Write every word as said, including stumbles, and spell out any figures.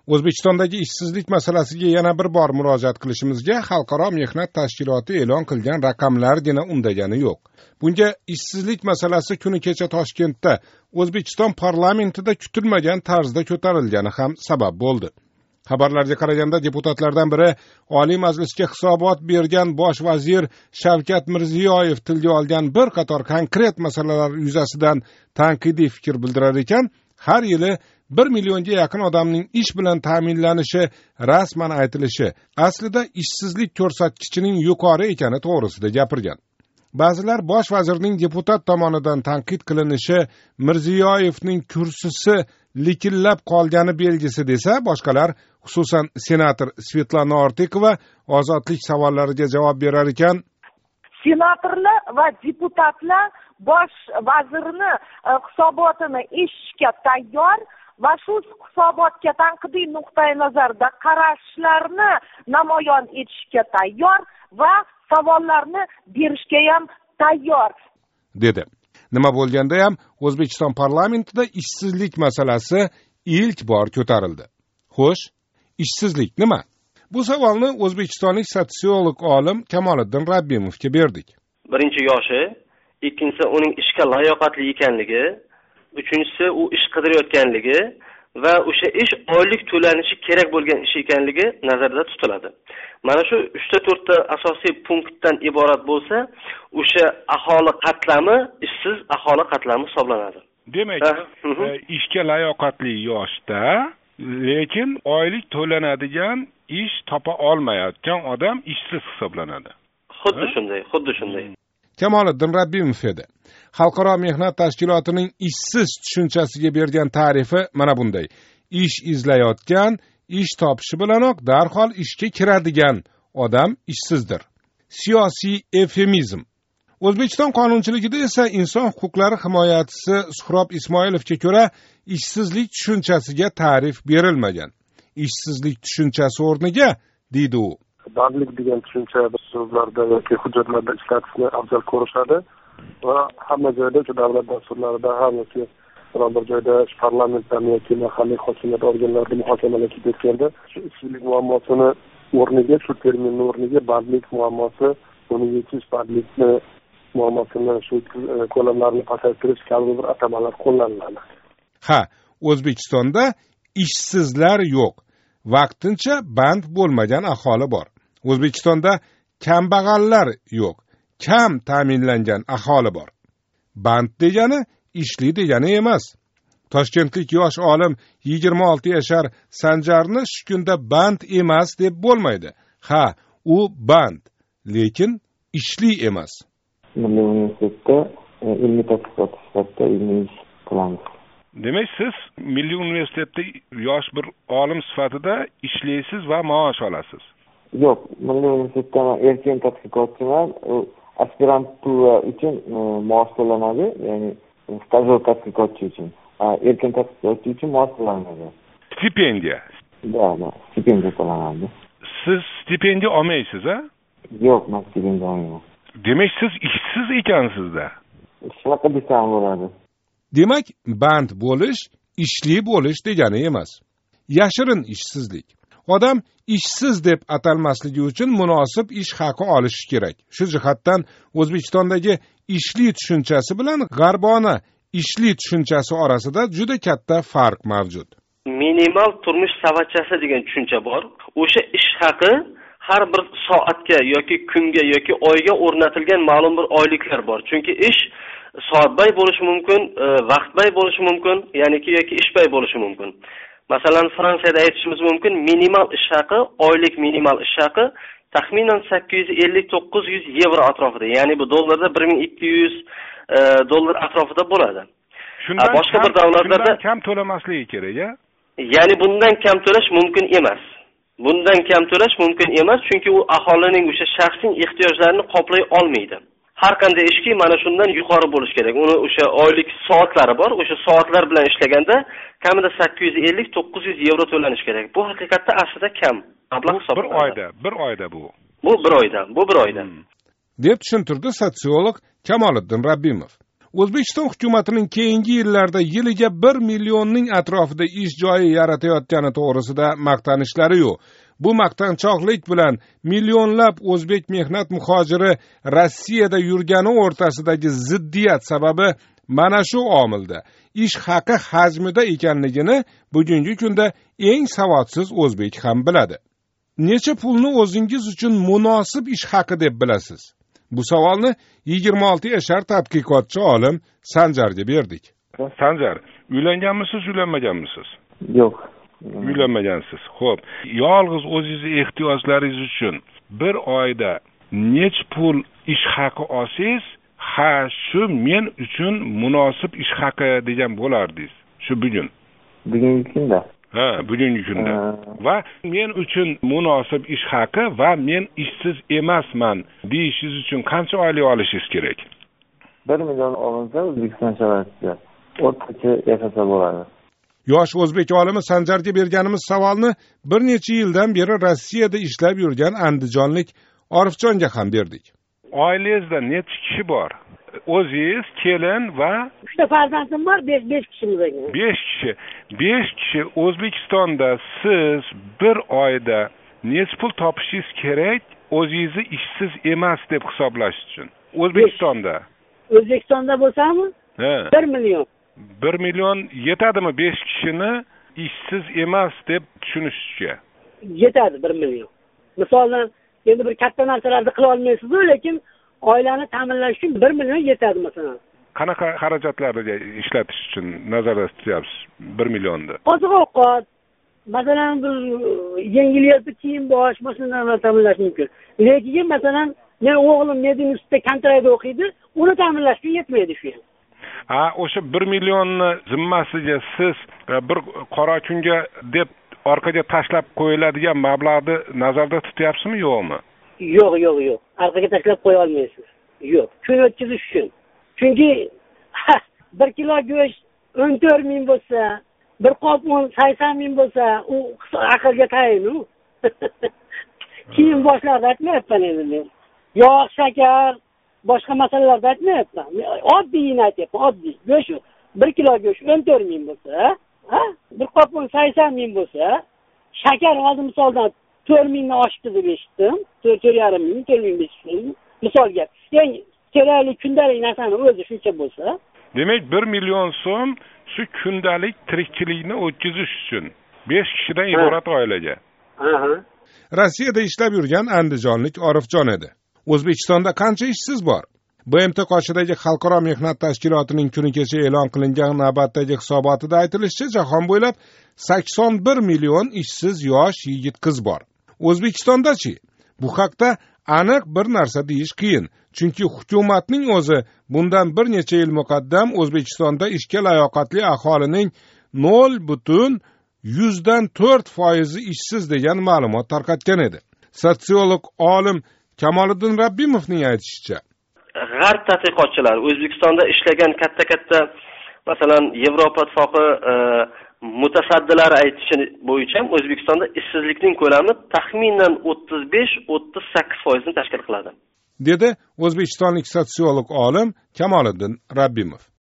O'zbekistondagi ishsizlik masalasiga yana bir bor murojaat qilishimizga Xalqaro mehnat tashkiloti e'lon qilgan raqamlargina undagani yo'q. Bunga ishsizlik masalasi kuni kecha Toshkentda O'zbekiston parlamentida kutilmagan tarzda ko'tarilgani ham sabab bo'ldi. Xabarlarga qaraganda deputatlardan biri Oliy Majlisga hisobot bergan bosh vazir Shavkat Mirziyoyev tilga olgan bir qator konkret masalalar yuzasidan tanqidiy fikr bildirar ekan, har yili bir millionga yaqin odamning ish bilan ta'minlanishi rasman aytilishi, aslida ishsizlik ko'rsatkichining yuqori ekani to'g'risida gapirgan. Ba'zilar bosh vazirning deputat tomonidan tanqid qilinishi Mirziyoyevning kursisi likillab qolgani belgisi desa, boshqalar, xususan senator Svetlana Ortiqova ozodlik savollariga javob berar ekan, senatorlar va deputatlar bosh vazirni hisobotini eshitishga tayyor va shu hisobotga tanqidiy nuqtai nazarda qarashlarni namoyon etishga tayyor va savollarni berishga ham tayyor, dedi. Nima bo'lganda ham O'zbekiston parlamentida ishsizlik masalasi ilk bor ko'tarildi. Xo'sh, ishsizlik nima? Bu savolni o'zbekistonlik sotsiolog olim Kamoliddin Rabbimovga berdik. Birinchi yoshi, ikkinchisi uning ishga layoqatli ekanligi, uchinchisi u ish qidirayotganligi va o'sha ish oylik to'lanishi kerak bo'lgan ish ekanligi nazarda tutiladi. Mana shu uchta to'rtta asosiy punktdan iborat bo'lsa, o'sha aholi qatlami ishsiz aholi qatlami hisoblanadi. Demak, ishga layoqatli yoshda, lekin oylik to'lanadigan ish topa olmayotgan odam ishsiz hisoblanadi. Xuddi shunday, xuddi shunday. Kamoliddin Rabbimov edi. Xalqaro mehnat tashkilotining ishsiz tushunchasiga bergan ta'rifi mana bunday: ish izlayotgan, ish topishi bilanoq darhol ishga kiradigan odam ishsizdir. Siyosiy efemizm. O'zbekiston qonunchiligida esa inson huquqlari himoyachisi Suhrob Ismoilovga ko'ra ishsizlik tushunchasiga ta'rif berilmagan. Ishsizlik tushunchasi o'rniga, deydi u, bandlik degan tushuncha so'zlarda yoki hujjatlarda ishlatishni afzal ko'rishadi va hamma joyda, davlat dasturlarida ham yoki biron bir joyda parlamentdan yoki mahalliy hokimiyat organlarida muhokamalar ketib ketganda shu ishsizlik muammosini o'rniga, shu terminning o'rniga bandlik muammosi, uni yechish, bandlikni muammosini, shu ko'lamlarni pasaytirish kabi bir atamalar qo'llaniladi. Ha, O'zbekistonda ishsizlar yo'q, vaqtincha band bo'lmagan aholi bor. O'zbekistonda kambag'allar yo'q, kam ta'minlangan aholi bor. Band degani ishli degani emas. Toshkentlik yosh olim yigirma olti yashar Sanjarni shu kunda band emas deb bo'lmaydi. Ha, u band, lekin ishli emas. Milliy universitetda ilmiy tadqiqot sifatida ilmiy ish qilamiz. Demak, siz Milliy universitetda yosh bir olim sifatida ishlaysiz va maosh olasiz. Yo'q, Milliy universitetda erkin tadqiqotchiman. Aspirantura uchun maosh to'lanadi, ya'ni stajyor tadqiqotchi uchun. Erkin tadqiqotchi uchun maosh to'lanadi. Stipendiya. Da, da, stipendiya to'lanadi. Siz stipendiya olmaysiz, a? Yo'q, men stipendiya olmayman. Demak, siz ishsiz ekansiz-da. Shunaqa desam bo'ladi. Demak, band bo'lish, ishli bo'lish degani emas. Yashirin ishsizlik. Odam ishsiz deb atalmasligi uchun munosib ish haqi olishi kerak. Shu jihatdan O'zbekistondagi ishli tushunchasi bilan g'arbona ishli tushunchasi orasida juda katta farq mavjud. Minimal turmush savatchasi degan tushuncha bor. O'sha ish haqi har bir soatga yoki kunga yoki oyga o'rnatilgan ma'lum bir oyliklar bor. Chunki ish soatbay bo'lishi mumkin, vaqtbay bo'lishi mumkin, ya'niki yoki ishbay bo'lishi mumkin. Masalan, Fransiyada aytishimiz mumkin, minimal ish haqi, oylik minimal ish haqi taxminan sakkiz yuz ellik to'qqiz yuz yevro atrofida, ya'ni bu dollarda bir ming ikki yuz dollar atrofida bo'ladi. Shundan boshqa bir davlatlarda kam to'lamasligi kerak, ya? Ya'ni bundan kam to'lash mumkin emas. Bundan kam to'lash mumkin emas, chunki u aholining o'sha shaxsiy ehtiyojlarini qoplay olmaydi. Har qanday ishki mana shundan yuqori bo'lish kerak. Uni o'sha oylik soatlari bor. O'sha soatlar bilan ishlaganda kamida sakkiz yuz ellik to'qqiz yuz yevro to'lanish kerak. Bu haqiqatda aslida kam. Mablag' hisoblanadi. Bir oyda, bir oyda bu. Bu bir oyda, bu bir oyda. Hmm. deb tushuntirdi sotsiolog Kamoliddin Rabbimov. O'zbekiston hukumatining keyingi yillarda yiliga bir millionning atrofida ish joyi yaratayotgani to'g'risida maqtanishlari yo'q. Bu maqtanchoqlik bilan millionlab o'zbek mehnat muhojiri Rossiyada yurgani o'rtasidagi ziddiyat sababi mana shu omilda ish haqi hajmida ekanligini bugungi kunda eng savodsiz o'zbek ham biladi. Necha pulni o'zingiz uchun munosib ish haqi deb bilasiz? Bu savolni yigirma olti yashar tadqiqotchi olim Sanjarga berdik. Sanjar, uylanganmisiz, uylanmaganmisiz? Yo'q. Uylanmagansiz. Xo'p, yolg'iz o'zingiz ehtiyojlaringiz uchun bir oyda necha pul ish haqi olsangiz, ha, shu men uchun munosib ish haqi degan bo'lardingiz. Shu bugun. Bugungi kunda. Ha, bugungi kunda. Va men uchun munosib ish haqi va men ishsiz emasman deyishingiz uchun qancha oylik olishingiz kerak? bir million olinsa O'zbekiston sharoitida o'rtacha yashasa bo'ladi. Yosh o'zbek olimi Sanjarga berganimiz savolni bir necha yildan beri Rossiyada ishlab yurgan andijonlik Orifjonga ham berdik. Oilangizda necha kishi bor? O'zingiz, kelin va uchta farzandim bor, besh kishimiz ekan. besh kishi. besh kishi O'zbekistonda siz bir oyda necha pul topishingiz kerak o'zingizni ishsiz emas deb hisoblash uchun? O'zbekistonda. O'zbekistonda bo'lsami? Ha. bir million. bir million yetadimi besh kishini ishsiz emas deb tushunishga? Yetadi bir million. Masalan, endi bir katta narsalarni qila olmaysiz, lekin oilani ta'minlash uchun bir million yetadi masalan. Qanaqa xarajatlarga ishlatish uchun nazarda tutyapsiz bir millionni? Oziq-ovqat, masalan, bir yengil-yelpi kiyim bosh, mashinalarni ta'minlash mumkin. Lekin masalan, men o'g'lim medin ustida kontraktda o'qiydi, uni ta'minlash uchun yetmaydi shu ham. Ha, o'sha bir millionni zimmasiga siz bir qora kunga deb orqaga tashlab qo'yiladigan mablag'ni nazarda tutyapsizmi, yo'qmi? Yo'q, yo'q, yo'q. Orqaga tashlab qo'ya olmaysiz. Yo'q. Kun o'tkazish uchun. Chunki bir kilo go'sht o'n to'rt ming bo'lsa, bir qop un sakson ming bo'lsa, u aqlga tayin-u. Keyin boshlarda aytmayapman endi men. Yog', shakar, boshqa masalalarda aytmayapman. Oddiyini aytyapman, oddiy. Go'sht bir kilo go'sht o'n to'rt ming bo'lsa, ha? Bir qop un sakson ming bo'lsa, shakar hozir misoldan to'rt mingdan oshibdi deb eshitdim. to'rt yarim ming, to'rt ming besh yuz ming. Misolga. Ya'ni kerakli kundalik narsani o'zi shuncha bo'lsa, demak bir million so'm shu kundalik tirikchilikni o'tkazish uchun besh kishidan iborat oilaga. Aha. Rossiyada ishlab yurgan andijonlik Orifjon edi. O'zbekistonda qancha ishsiz bor? B M T qoshidagi Xalqaro mehnat tashkilotining kuni kecha e'lon qilingan navbatdagi hisobotida aytilishicha, jahon bo'ylab sakson bir million ishsiz yosh yigit-qiz bor. O'zbekistonda-chi? Bu haqda aniq bir narsa deyish qiyin. Chunki hukumatning o'zi bundan bir necha yil muqaddam O'zbekistonda ishga layoqatli aholining nol butun yuzdan to'rt foizi ishsiz degan ma'lumot tarqatgan edi. Sotsiolog olim Kamoliddin Rabbimovning aytishicha, g'arb tadqiqotchilari O'zbekistonda ishlagan katta-katta, masalan, Yevropa ittifoqi mutasaddilari aytishi bo'yicha O'zbekistonda ishsizlikning ko'lami taxminan o'ttiz besh o'ttiz sakkiz foizni tashkil qiladi, dedi o'zbekistonlik sotsiolog olim Kamoliddin Rabbimov.